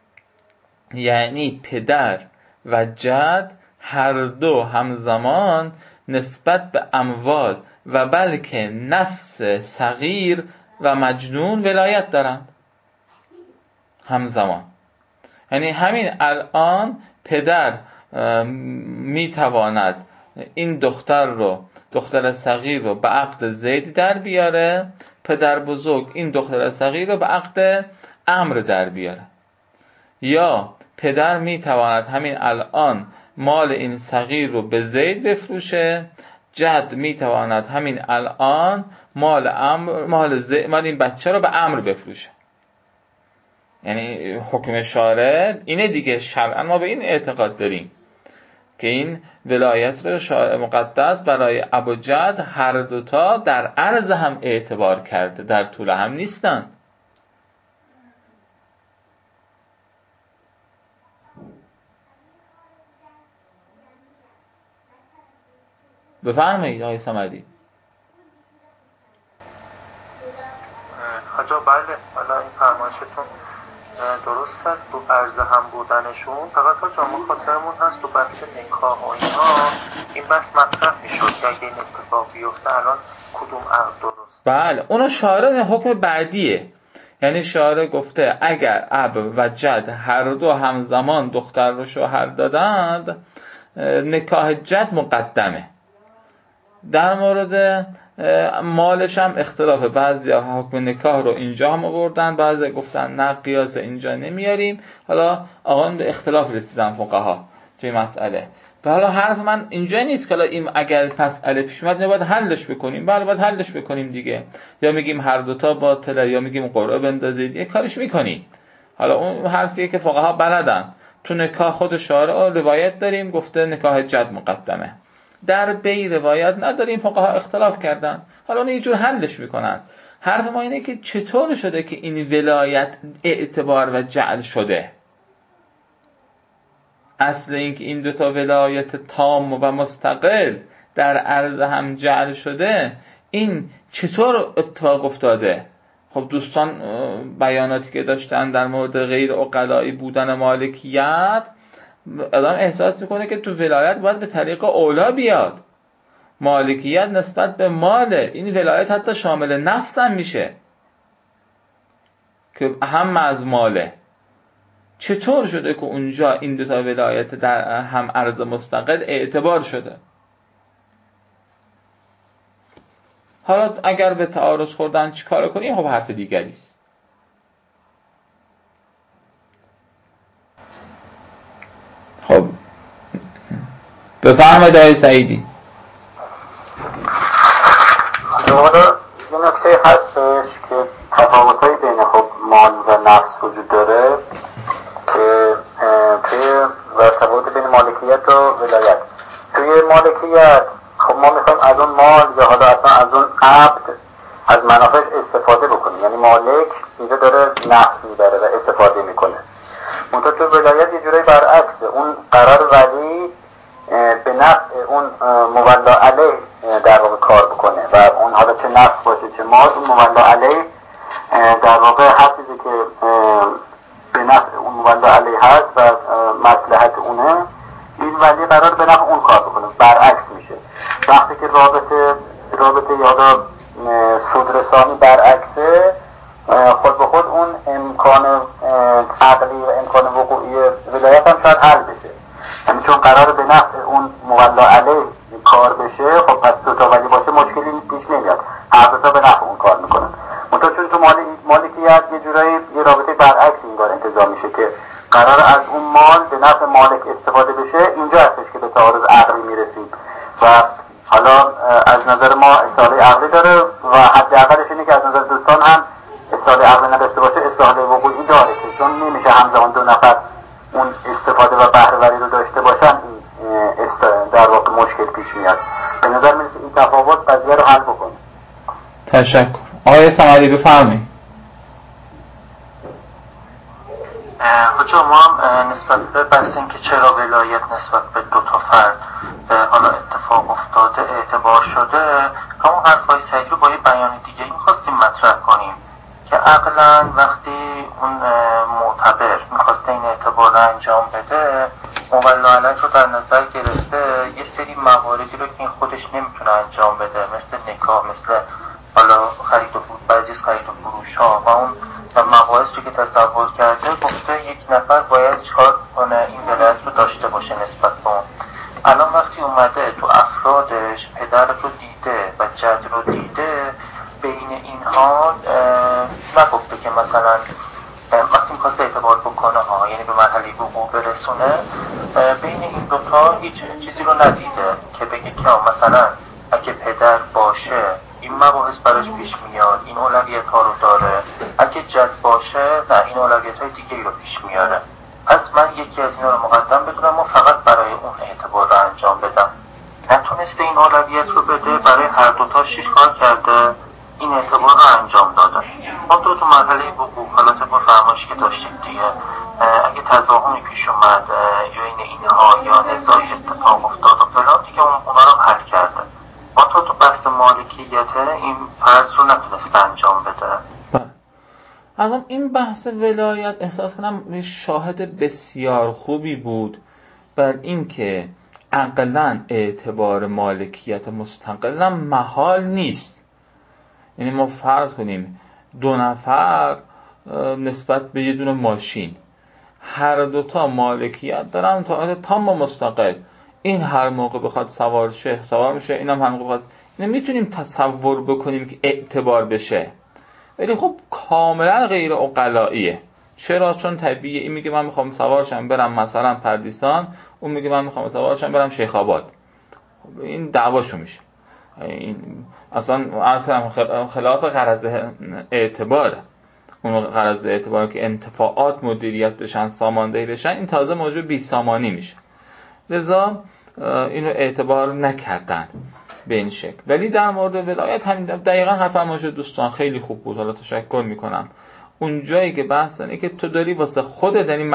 یعنی پدر و جد هر دو همزمان نسبت به اموال و بلکه نفس صغیر و مجنون ولایت دارند همزمان. یعنی همین الان پدر میتواند این دختر صغیر رو به عقد زید در بیاره، پدر بزرگ این دختر صغیر رو به عقد عمرو در بیاره، یا پدر میتواند همین الان مال این صغیر رو به زید بفروشه، جد میتواند همین الان مال این بچه رو به عمرو بفروشه. یعنی حکم شارع اینه دیگه. شرعا ما به این اعتقاد داریم که این ولایت رو شارع مقدس برای ابوجد هر دوتا در عرض هم اعتبار کرده، در طول هم نیستن. بفرمایید آقای صمدی. حاجا بله، حالا این فرمایشتون درست هست تو عرض هم بودنشون. فقط حاجا ما خاطرمون هست تو بحث نکاح و اینها این بحث مطرح میشد که اگه این اتفاق بیفته الان کدوم عقد درست. بله، اونو شارع حکم بعدیه. یعنی شارع گفته اگر اب و جد هر دو همزمان دختر رو شوهر دادند، نکاح جد مقدمه. در مورد مالش هم اختلافه، بعضی حکم نکاح رو اینجا هم آوردن، بعضی گفتن نه قیاس اینجا نمیاریم. حالا آقایان به اختلاف رسیدن فقها توی مسئله. و حالا حرف من اینجا نیست که این اگر مسئله پیش اومد نباید حلش بکنیم. بله باید حلش بکنیم دیگه، یا میگیم هر دوتا باطله یا میگیم قرعه بندازید، یه کارش میکنیم. حالا اون حرفیه که فقها بلدن. تو نکاح خود شارع روایت داریم گفته نکاح جد مقدمه، در بی روایت نداریم، فقها اختلاف کردن. حالا اون اینجور حلش میکنن. حرف ما اینه که چطور شده که این ولایت اعتبار و جعل شده. اصل این که این دوتا ولایت تام و مستقل در عرض هم جعل شده، این چطور اتفاق افتاده؟ خب دوستان بیاناتی که داشتن در مورد غیر عقلایی بودن مالکیت، آدم احساس میکنه که تو ولایت باید به طریق اولا بیاد. مالکیت نسبت به ماله. این ولایت حتی شامل نفس هم میشه که هم از ماله. چطور شده که اونجا این دو تا ولایت در هم ارض مستقل اعتبار شده؟ حالا اگر به تعارض خوردن چیکار کنیم؟ خب حرف دیگری است. خب بفرمایید آقای سعیدی. یه نکته هستش که تفاوت‌های بین خب مال و نفس وجود داره که توی تفاوت بین مالکیت و ولایت. توی مالکیت خب ما میخوایم از اون مال یا حالا اصلا از اون عبد از منافعش استفاده بکنیم، یعنی مالک اینجا داره نفع میبره و استفاده میکنه. منتها تو ولایت یه جورایی برعکسه، اون قرار ولی به نفع اون مولا علیه در واقع کار بکنه و اون حالا چه نفس باشه چه مال، اون مولا علیه در واقع هر چیزی که به نفع اون مولا علیه هست و مصلحت اونه، این ولی قرار به نفع اون کار بکنه. برعکس میشه وقتی که رابطه یا سودرسانی برعکسه، خود به خود اون امکان عقلی و امکان وقوعی ولایت هم شاید حل بشه، یعنی چون قرار به نفع اون مولا علیه کار بشه، خب پس دوتا ولی باشه مشکلی پیش نمیاد، هر دوتا به نفع اون کار میکنن. منتها چون تو مالکیت یه جورایی یه رابطه برعکس انگار انتظار میشه که قرار از اون مال به نفع مالک استفاده بشه، اینجا هستش که به تعارض عقلی میرسیم و حالا از نظر ما اصالح عقلی داره و حداقلش اینه که از نظر دوستان هم اصالح عقلی نداشته باشه اصالح وقوعی داره، که چون نمیشه همزمان دو نفر اون استفاده و بهره وری رو داشته باشن، در واقع مشکل پیش میاد. به نظر میرسه این تفاوت قضیه رو حل بکنه. تشکر. آقای صمدی بفرمایید. حجا ما هم نسبت به بحث این که چرا ولایت نسبت به دو تا فرد حالا اتفاق افتاده اعتبار شده، همون حرفای سعید رو با یه بیان دیگه میخواستیم مطرح کنیم که عقلا وقتی اون معتبر میخواسته این اعتبار رو انجام بده، مولا علیه رو در نظر گرفته یه سری مواردی رو که این خودش نمیتونه انجام بده، مثل نکاح، مثل حالا خرید و فروش، بعضی خرید و فروش ها و اون مباحث رو که تصور کرده، گفته یک نفر باید چیکار کنه این ولایت رو داشته باشه نسبت به اون. الان وقتی اومده تو افرادش پدر رو دیده و جد رو دیده، بین اینها نگفته که مثلا وقتی میخواسته اعتبار بکنه یعنی به مرحله وقوع برسونه، بین این دوتا هیچ چیزی رو ندیده که بگه که مثلا اگه پدر باشه این مباحث براش پیش میاد، این اولویت ها رو داره، اگه جد باشه نه این اولویت های دیگه رو پیش میاره، پس من یکی از اینا رو مقدم بدونم و فقط برای اون اعتبار رو انجام بدم. نتونسته این اولویت رو بده، برای هر دوتاش کار کرده این اعتبار رو انجام داده. ما تو مرحله وقوع حالا طبق فرمایشی که داشتیم دیگه، اگه تضاهمی پیش اومد یا اینها یا نزاعی اتفاق افتاد و فلان، دیگه اونا رو حل کرده. ما تو بحث مالکیت این فرض رو نتونست انجام بده. الان این بحث ولایت احساس کنم شاهد بسیار خوبی بود بر این که عقلاً اعتبار مالکیت مستقلا محال نیست. یعنی ما فرض کنیم دو نفر نسبت به یه دونه ماشین، هر دوتا مالکیت دارن تا ما مستقل، این هر موقع بخواد سوار میشه، اینم هر موقع بخواد. اینو میتونیم تصور بکنیم که اعتبار بشه، ولی خب کاملا غیر عقلاییه. چرا؟ چون طبیعیه. این میگه من میخوام سوارشم برم مثلا پردیسان، اون میگه من میخوام سوارشم برم شیخ آباد. این دعواشو میشه. این اصلا خلاف غرض اعتباره. اون غرض اعتبار که انتفاعات مدیریت بشن، ساماندهی بشن، این تازه موضوع بی سامانی میشه. لذا اینو اعتبار نکردن به این شکل. ولی در مورد ولایت هم دقیقا حرف فرمایش دوستان خیلی خوب بود، حالا تشکر میکنم. اون جایی که بحث اینه که تو داری واسه خودت، یعنی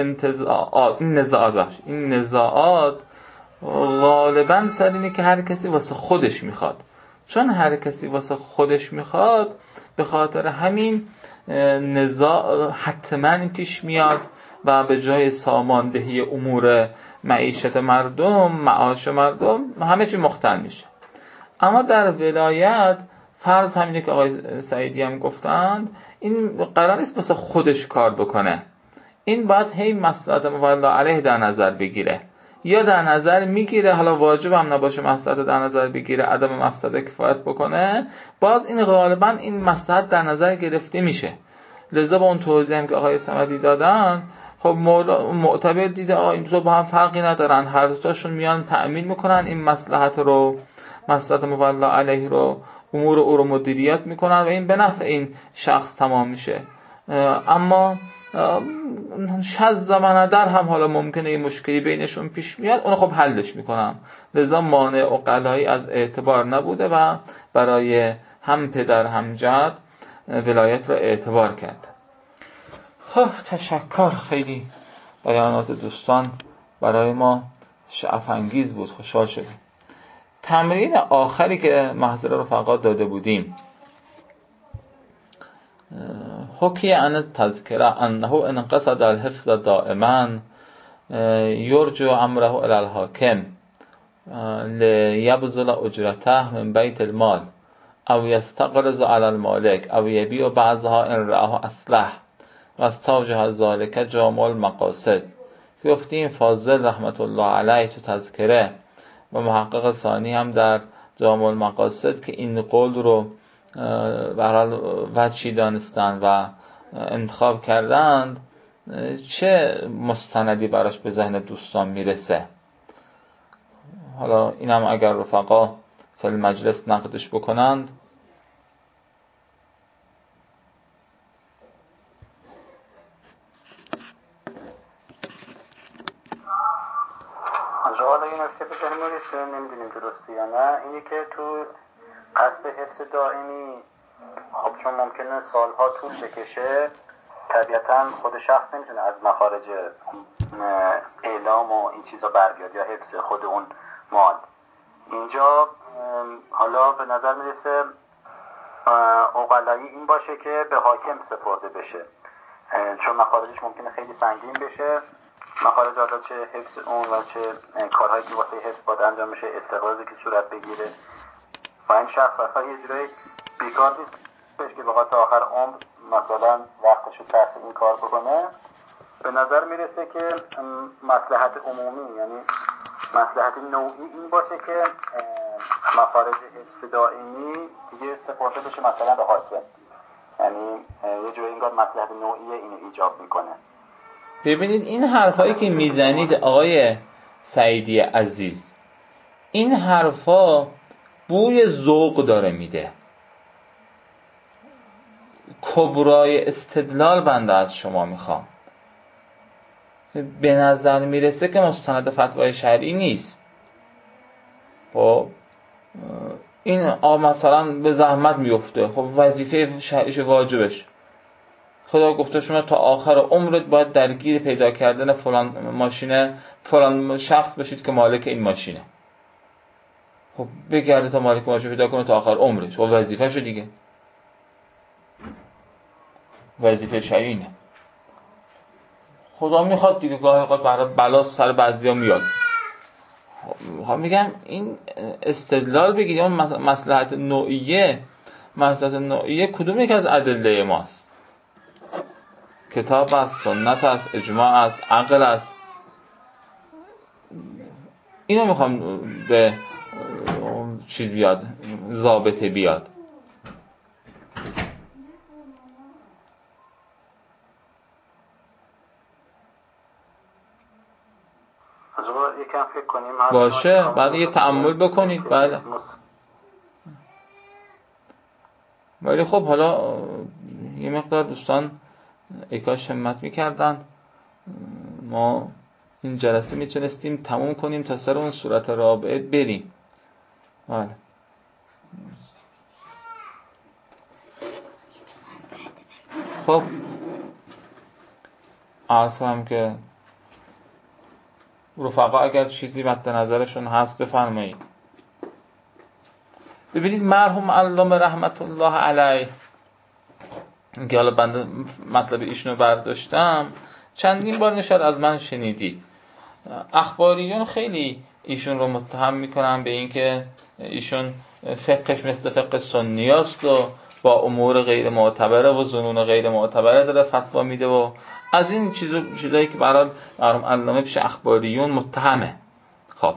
این نزاعات غالبا سر اینه که هر کسی واسه خودش میخواد. چون هر کسی واسه خودش میخواد، به خاطر همین نزاع حتما پیش میاد و به جای ساماندهی امور معیشت مردم، معاش مردم، همه چی مختل میشه. اما در ولایت فرض همینه که آقای سعیدی هم گفتند، این قرار نیست مثل خودش کار بکنه، این باید هی مصلحت مولا علیه در نظر بگیره، یا در نظر میگیره، حالا واجب هم نباشه مصلحت در نظر بگیره، عدم مفسده کفایت بکنه، باز این غالبا این مصلحت در نظر گرفته میشه. لذا با اون توضیح هم که آقای صمدی دادن، خب معتبر دیده این دو با هم فرقی ندارن، هر دوتاشون میان تأمین میکنن این مصلحت رو، مصلحت مولا علیه رو، امور او رو مدیریت میکنن و این به نفع این شخص تمام میشه. اما شذ و ندر هم حالا ممکنه این مشکلی بینشون پیش میاد، اونو خب حلش میکنم. لذا مانع عقلایی از اعتبار نبوده و برای هم پدر هم جد ولایت را اعتبار کرد. تشکر، خیلی بیانات دوستان برای ما شعف انگیز بود، خوشحال شدیم. تمرین آخری که محضر رفقا داده بودیم، حکی عن تذکره انه انقصد الحفظ دائما یرجو امره الی الحاکم لیبذل اجرته من بیت المال او یستقرض علی المالک او یبیع بعضها ان رآه اصلح و استوجه ذلک جامع المقاصد. گفتیم فاضل رحمت الله علیه تو تذکره و محقق ثانی هم در جامع المقاصد که این قول رو به هر حال وجهی دانستن و انتخاب کردند، چه مستندی براش به ذهن دوستان میرسه؟ حالا اینم اگر رفقا فی المجلس نقدش بکنند. حالا این نکته به ذهن میرسه، نمیدونیم درسته یا نه، اینی که تو قصد حفظ دائمی خب چون ممکنه سالها طول بکشه، طبیعتا خود شخص نمیتونه از مخارج اعلام و این چیزا بر بیاد یا حفظ خود اون مال. اینجا حالا به نظر میرسه عقلایی این باشه که به حاکم سپرده بشه، چون مخارجش ممکنه خیلی سنگین بشه، مخارج حالا چه حفظ اون و چه کارهایی که واسه حفظ باید انجام بشه، استقراضی که صورت بگیره و این شخص اصلا یه جورایی بیکار نیست که بخواد تا آخر عمر مثلا وقتشو صرف این کار بکنه. به نظر میرسه که مصلحت عمومی یعنی مصلحت نوعی این باشه که مخارج حفظ دائمی دیگه سپرده بشه مثلا به حاکم، یعنی یه جوری انگار مصلحت نوعی اینو ایجاب میکنه. ببینید این حرفایی که میزنید آقای سعیدی عزیز، این حرفا بوی ذوق داره میده. کبرای استدلال بنده از شما میخوام. به نظر میرسه که مستند فتوای شرعی نیست. خب این مثلا به زحمت میفته، خب وظیفه شرعیش واجبش، خدا گفته شما تا آخر عمرت باید درگیر پیدا کردن فلان ماشینه فلان شخص بشید که مالک این ماشینه. خب بگرده تا مالک ماشین پیدا کنه تا آخر عمرش، خب وظیفه شو دیگه، وظیفه شرعی اینه. خدا میخواد دیگه گاهی اوقات برای بلا سر بعضیا میاد. میگم این استدلال بگید اون مصلحت نوعیه، مصلحت نوعیه کدوم یک از ادله ماست؟ کتاب است، سنت است، اجماع است، عقل است. اینو میخوام به چیز بیاد، ضابطه بیاد. یکم فکر کنیم باشه، بعد یه تأمل بکنید. بله ولی خب حالا یه مقدار دوستان ایکاش همت میکردن ما این جلسه میتونستیم تموم کنیم تا سر اون صورت رابعه بریم. بله خب عرض کنم که رفقا اگر چیزی مد نظرشون هست بفرمایید. ببینید مرحوم علامه رحمت الله علیه که حالا بنده مطلب ایشونو برداشتم، چندین بار نشد از من شنیدید. اخباریون خیلی ایشون رو متهم میکنن به اینکه ایشون فقهش مثل فقه سنیاست و با امور غیر معتبره و ظنون غیر معتبره داره فتوا میده و از این چیزایی که برای مرحوم علامه پیش اخباریون متهمه. خب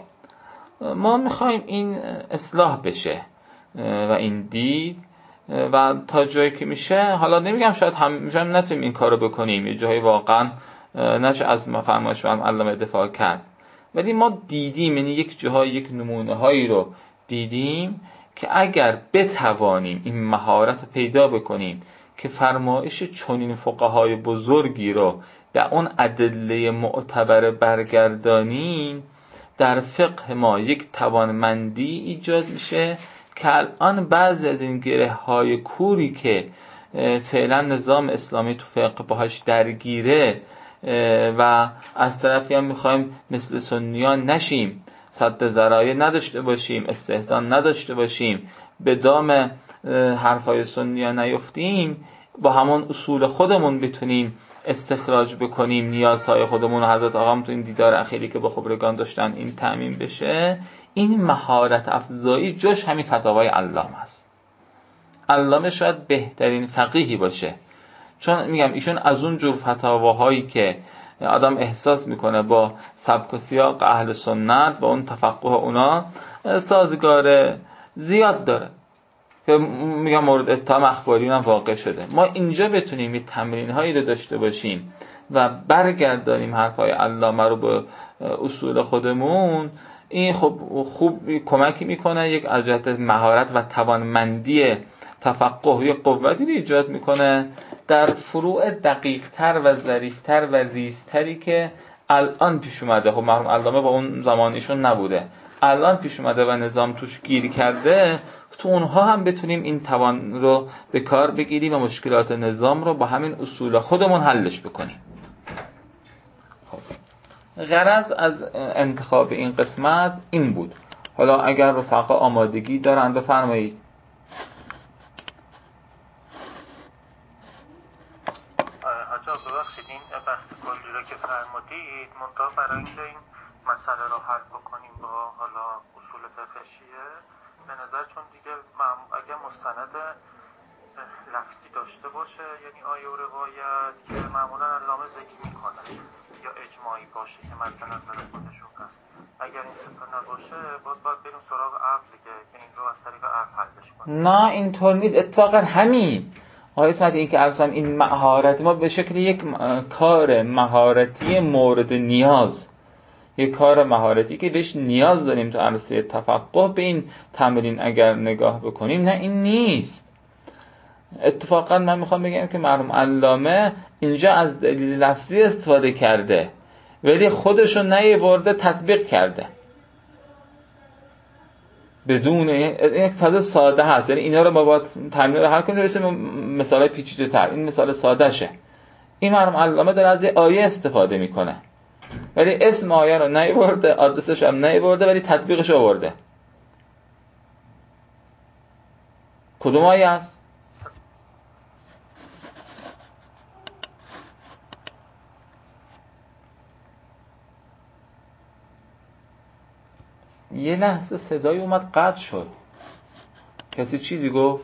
ما میخوایم این اصلاح بشه و این دید و تا جایی که میشه، حالا نمیگم شاید همیشه نتونیم این کارو بکنیم، یه جایی واقعا نشه از فرمایش مرحوم علامه دفاع کرد، ولی ما دیدیم، یعنی یک جاهای یک نمونه هایی رو دیدیم که اگر بتوانیم این مهارت رو پیدا بکنیم که فرمایش چنین فقهای بزرگی رو در اون ادله معتبر برگردانیم، در فقه ما یک توانمندی ایجاد میشه که الان بعضی از این گره های کوری که فعلا نظام اسلامی تو فقه باهاش درگیره و از طرفی هم میخوایم مثل سنیان نشیم، سد ذرایع نداشته باشیم، استحسان نداشته باشیم، به دام حرفای سنیان نیفتیم، با همون اصول خودمون بتونیم استخراج بکنیم نیازهای خودمون و حضرت آقام تو این دیدار اخیری که با خبرگان داشتن این تأمین بشه. این مهارت افزایی جاش همین فتاوای علامه است. علامه شاید بهترین فقیهی باشه، چون میگم ایشون از اون جور فتاواهایی که آدم احساس میکنه با سبک و سیاق اهل سنت با اون تفقه اونا سازگار زیاد داره که میگم مورد اتهام اخباریون هم واقع شده. ما اینجا بتونیم یه تمرین هایی رو داشته باشیم و برگردانیم حرفای علامه رو به اصول خودمون، این خب خوب کمکی میکنه، یک از جهت مهارت و توانمندی تفقه یک قوتی رو ایجاد میکنه در فروع دقیق‌تر و ظریف‌تر و ریزتری که الان پیش اومده. خب مرحوم علامه با اون زمانیشون نبوده، الان پیش اومده و نظام توش گیر کرده، تو اونها هم بتونیم این توان رو به کار بگیریم و مشکلات نظام رو با همین اصول خودمون حلش بکنیم. غرض از انتخاب این قسمت این بود. حالا اگر رفقا آمادگی دارن بفرمایید. حاجا ببخشید این بحث کلی رو که فرمودید منتها برای اینکه این مسئله رو حل بکنیم با حالا اصول فقهیه به نظر، چون دیگه اگه مستند لفظی داشته باشه، یعنی آیه و روایت که معمولا علامه ذکر میکنه، یا اجماعی باشه که مد نظر خودشون هست، اگر این ستا نباشه باید بریم سراغ عقل دیگه که این رو از طریق عقل حلش کنیم. نه اینطور نیست، اتفاقا همین آقای اسمت این که عرضم این مهارت ما به شکل یک کار مهارتی مورد نیاز، یک کار مهارتی که بهش نیاز داریم تو عرصه تفقه، به این تمرین اگر نگاه بکنیم نه این نیست. اتفاقا من میخوام بگم که مرحوم علامه اینجا از دلیل لفظی استفاده کرده ولی خودشو نیاورده تطبیق کرده بدون یک تازه ساده هست، یعنی اینا رو ما با تمرین رو حل کنیم برسیم مثال پیچیده تر. این مثال ساده شه، این مرحوم علامه داره از آیه استفاده میکنه ولی اسم آیه رو نیاورده، آدرسش هم نیاورده ولی تطبیقش آورده. کدوم آیه است؟ یه لحظه صدای اومد قطع شد، کسی چیزی گفت؟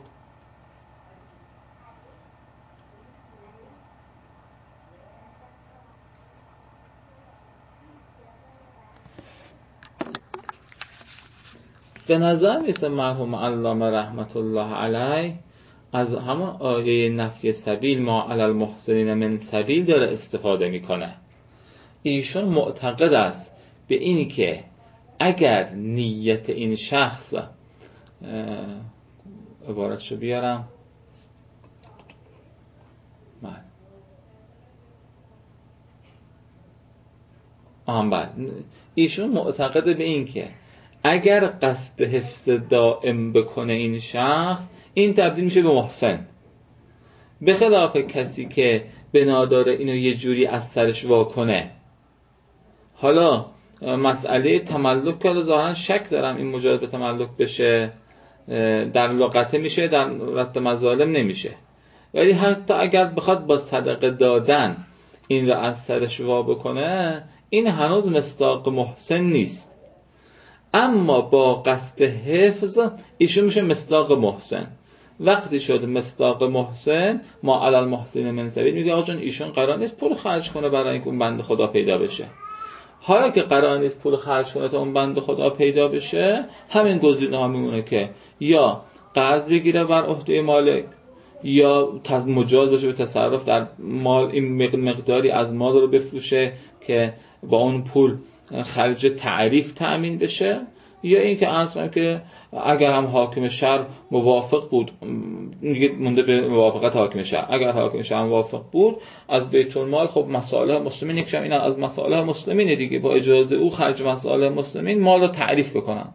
به نظر میسه مرحوم علامه رحمت الله علیه از همون آیه نفی سبیل ما علی المحسنین من سبیل داره استفاده میکنه. ایشون معتقد است به اینی که اگر نیت این شخص عبارتشو بیارم ایشون معتقد به این که اگر قصد حفظ دائم بکنه این شخص، این تبدیل میشه به محسن، به خلاف کسی که بنا داره اینو یه جوری از سرش واکنه. حالا مسئله تملک که ظاهرا شک دارم این مجاز به تملک بشه، در لغته میشه، در رد مظالم نمیشه، ولی حتی اگر بخواد با صدقه دادن این رو از سرش وا بکنه، این هنوز مصداق محسن نیست. اما با قصد حفظ ایشون میشه مصداق محسن. وقتی شد مصداق محسن، ما علی المحسنین من سبیل، میگه آقا جان ایشون قرار نیست پول خرج کنه برای اینکه اون بنده خدا پیدا بشه. حالا که قرار نیست پول خرج کنه تا اون بنده خدا پیدا بشه، همین گزینه ها میمونه که یا قرض بگیره بر عهده مالک، یا مجاز باشه به تصرف در مال، این مقداری از مال رو بفروشه که با اون پول خرج تعریف تأمین بشه، یا این که عرض کنم که اگر هم حاکم شهر موافق بود، مونده به موافقت حاکم شهر، اگر حاکم شهر موافق بود از بیت المال، خب مصالح مسلمین یکشم اینا از مصالح مسلمین دیگه، با اجازه او خرج مصالح مسلمین مال رو تعریف بکنن.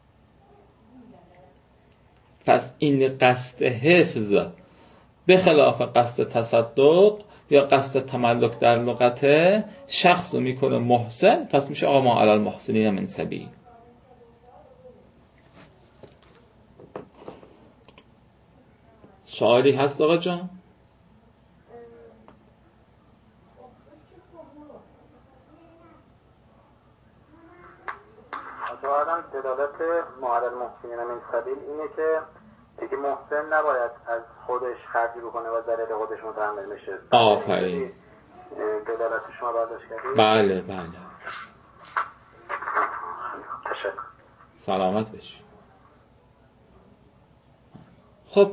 پس این قصد حفظ به خلاف قصد تصدق یا قصد تملک در لغت شخص رو میکنه محسن، پس میشه آقا ما علی المحسنین من سبیل. سوالی هست آقا جان؟ ظاهراً دلالت ما علی المحسنین من سبیل اینه که دیگه محسن نباید از خودش خرجی بکنه و ضرر خودش متحمل میشه. آفرین. دلالت شما برداشت کردید؟ بله بله. تشکر. سلامت بشی. خب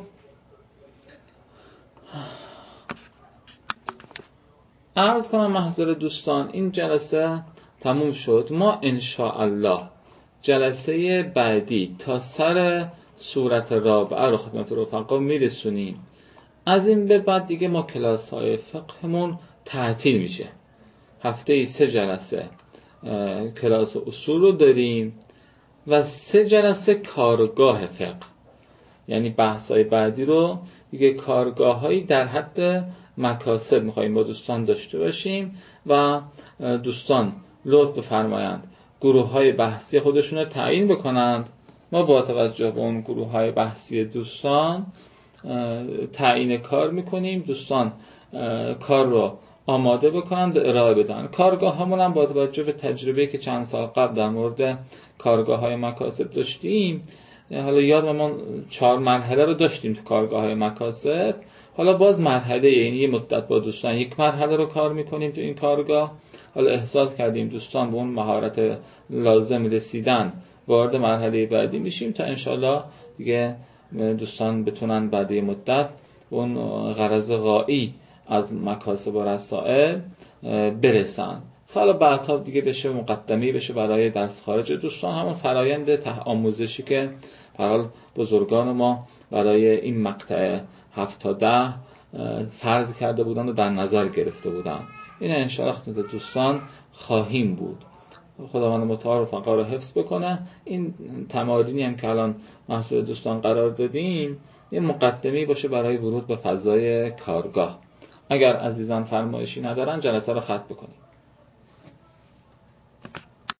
عرض کنم محضر دوستان، این جلسه تموم شد. ما انشاءالله جلسه بعدی تا سر سورت رابعه رو خدمت رفقا میرسونیم. از این به بعد دیگه ما کلاس های فقهمون تعطیل میشه. هفته 3 جلسه کلاس اصول رو داریم و 3 جلسه کارگاه فقه، یعنی بحث های بعدی رو دیگه کارگاه هایی در حد مکاسب میخواییم با دوستان داشته باشیم و دوستان لطف بفرمایند گروه های بحثی خودشون رو تعیین بکنند. ما با توجه به اون گروه های بحثی دوستان تعیین کار میکنیم، دوستان کار رو آماده بکنند و ارائه بدن. کارگاه همون هم با توجه به تجربه که چند سال قبل در مورد کارگاه های مکاسب داشتیم، حالا یادم ما 4 مرحله رو داشتیم تو کارگاه های مکاسب، حالا باز مرحله، یعنی یه مدت با دوستان 1 مرحله رو کار میکنیم تو این کارگاه. حالا احساس کردیم دوستان به اون مهارت لازم رسیدن، وارد مرحله بعدی میشیم تا انشالله دیگه دوستان بتونن بعد یه مدت اون غرض غایی از مکاسب و رسائل برسن. حالا بعدها دیگه بشه مقدمی بشه برای درس خارج دوستان، همون فرایند آموزشی که برای بزرگان ما برای این مقطع 7 تا 10 فرض کرده بودن و در نظر گرفته بودن. این انشاءالله خدمت دوستان خواهیم بود. خداوند متعال رفقا رو حفظ بکنه. این تمارینی هم که الان محصول دوستان قرار دادیم یه مقدمی باشه برای ورود به فضای کارگاه. اگر عزیزان فرمایشی ندارن جلسه رو ختم بکنیم.